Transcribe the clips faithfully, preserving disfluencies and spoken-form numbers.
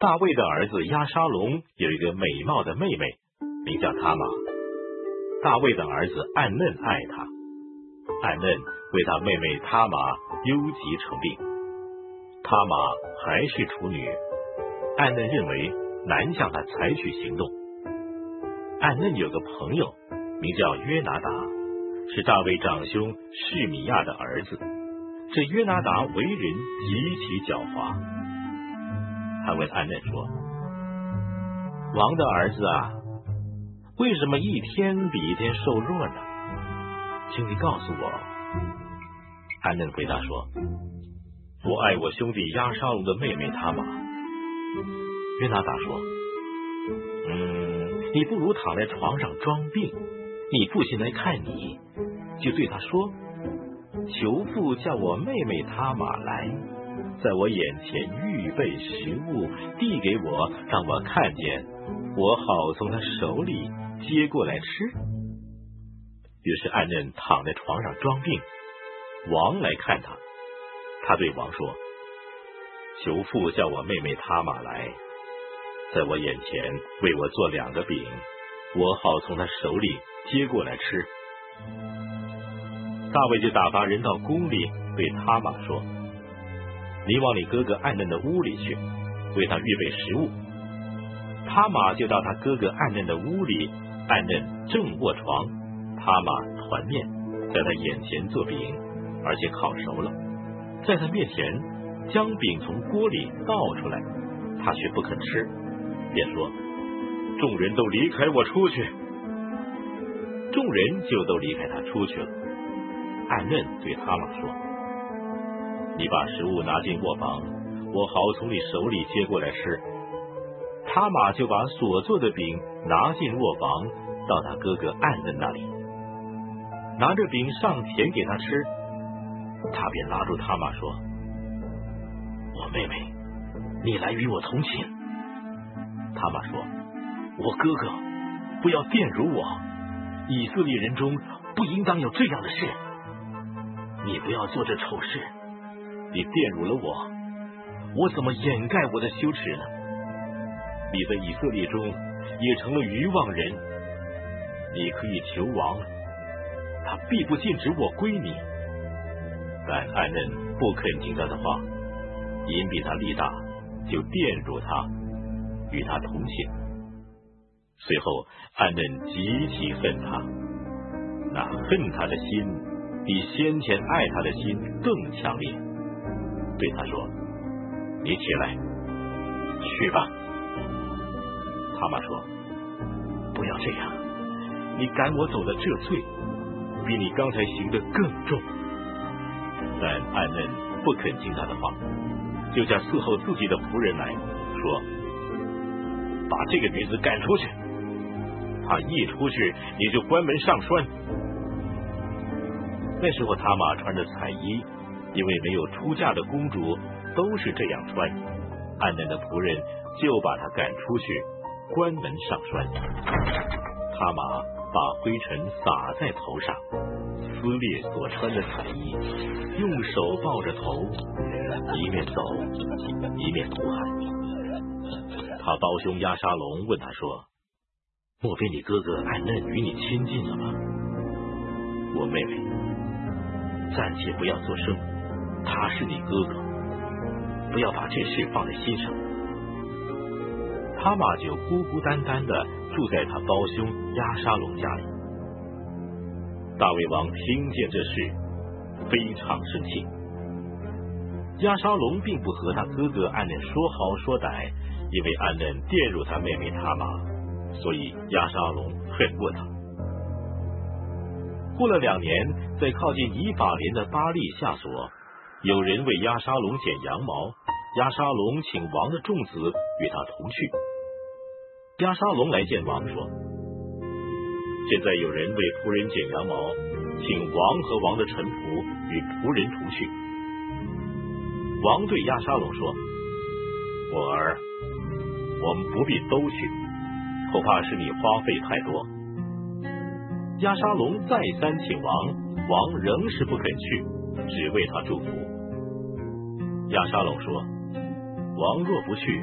大卫的儿子押沙龙有一个美貌的妹妹，名叫他玛。大卫的儿子暗嫩爱他，暗嫩为他妹妹他玛忧急成病。他玛还是处女，暗嫩认为难向他采取行动。暗嫩有个朋友名叫约拿达，是大卫长兄示米亚的儿子。这约拿达为人极其狡猾。他问暗嫩说：王的儿子啊，为什么一天比一天瘦弱呢？请你告诉我。暗嫩回答说：我爱我兄弟押沙龙的妹妹他玛。约拿达说：嗯，你不如躺在床上装病，你父亲来看你，就对他说：求父叫我妹妹他玛来，在我眼前预备食物，递给我，让我看见，我好从他手里接过来吃。于是暗嫩躺在床上装病，王来看他，他对王说：求父叫我妹妹他玛来，在我眼前为我做两个饼，我好从他手里接过来吃。大卫就打发人到宫里，对他玛说：你往你哥哥暗嫩的屋里去，为他预备食物。他玛就到他哥哥暗嫩的屋里，暗嫩正卧床，他玛团面在他眼前做饼，而且烤熟了，在他面前将饼从锅里倒出来，他却不肯吃，便说：众人都离开我出去。众人就都离开他出去了。暗嫩对他玛说：你把食物拿进卧房，我好从你手里接过来吃。他玛就把所做的饼拿进卧房，到他哥哥暗嫩那里，拿着饼上前给他吃。他便拉住他玛说：我妹妹，你来与我同寝。他玛说：我哥哥，不要玷辱我，以色列人中不应当有这样的事。你不要做这丑事，你玷辱了我，我怎么掩盖我的羞耻呢？你在以色列中也成了愚妄人，你可以求王，他必不禁止我归你。但暗嫩不肯听他的话，因比他力大，就玷辱他，与他同寝。随后暗嫩极其恨他，那恨他的心比先前爱他的心更强烈，对他说：你起来，去吧。他玛说：不要这样，你赶我走的这罪，比你刚才行的更重。但暗嫩不肯听他的话，就叫伺候自己的仆人来说：把这个女子赶出去。她一出去，你就关门上栓。那时候他玛穿着彩衣，因为没有出嫁的公主都是这样穿。暗嫩的仆人就把她赶出去，关门上栓。他玛把灰尘撒在头上，撕裂所穿的彩衣，用手抱着头，一面走一面哭喊。他胞兄押沙龙问他说：莫非你哥哥暗嫩与你亲近了吗？我妹妹，暂且不要作声，他是你哥哥，不要把这事放在心上。他玛就孤孤单单的住在他胞兄押沙龙家里。大卫王听见这事，非常生气。押沙龙并不和他哥哥暗嫩说好说歹，因为暗嫩玷辱他妹妹他玛，所以押沙龙恨过他。过了两年，在靠近以法莲的巴利夏所，有人为押沙龙剪羊毛，押沙龙请王的众子与他同去。押沙龙来见王说：现在有人为仆人剪羊毛，请王和王的臣仆与仆人同去。王对押沙龙说：我儿，我们不必都去，恐怕是你花费太多。押沙龙再三请王，王仍是不肯去，只为他祝福。押沙龙说：王若不去，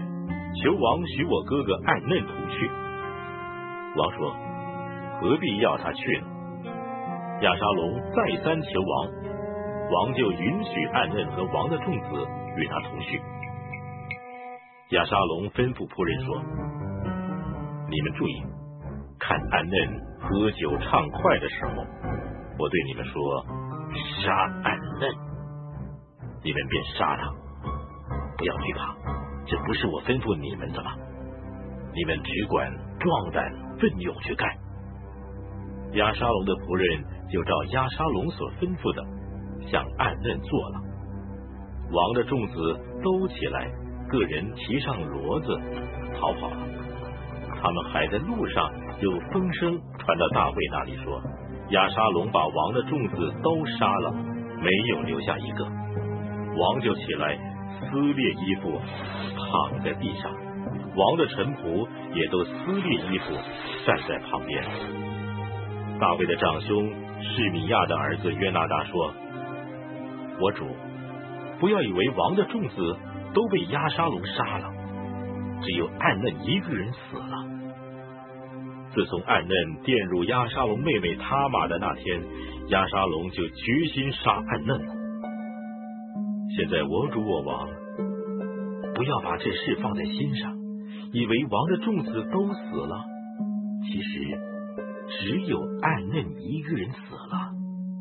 求王许我哥哥暗嫩图去。王说：何必要他去呢？亚沙龙再三求王，王就允许暗嫩和王的众子与他同去。亚沙龙吩咐仆人说：你们注意，看暗嫩喝酒畅快的时候，我对你们说杀暗嫩，你们便杀他，不要惧怕，这不是我吩咐你们的吗？你们只管壮胆奋勇去干。亚沙龙的仆人就照亚沙龙所吩咐的向暗嫩做了。王的众子都起来，个人骑上骡子逃跑了。他们还在路上，有风声传到大卫那里说，亚沙龙把王的众子都杀了，没有留下一个。王就起来撕裂衣服，躺在地上，王的臣仆也都撕裂衣服，站在旁边。大卫的长兄示米亚的儿子约拿达说：我主，不要以为王的众子都被押沙龙杀了，只有暗嫩一个人死了。自从暗嫩玷辱押沙龙妹妹他玛的那天，押沙龙就决心杀暗嫩了。现在我主我王，不要把这事放在心上，以为王的众子都死了，其实只有暗嫩一个人死了。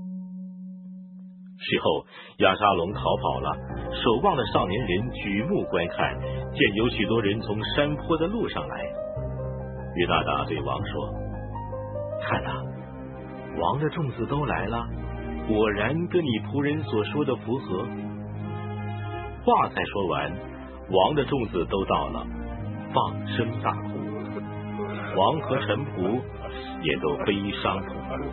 事后亚沙龙逃跑了，守望的少年人举目观看，见有许多人从山坡的路上来。约拿达对王说：看哪，王的众子都来了，果然跟你仆人所说的符合。话才说完，王的众子都到了，放声大哭，王和臣仆也都悲伤痛哭。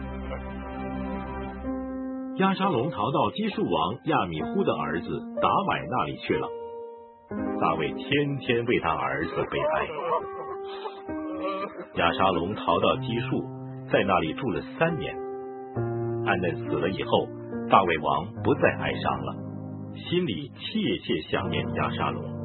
押沙龙逃到基述王亚米忽的儿子达买那里去了。大卫天天为他儿子悲哀。押沙龙逃到基述，在那里住了三年。暗嫩死了以后，大卫王不再哀伤了，心里切切想念押沙龙。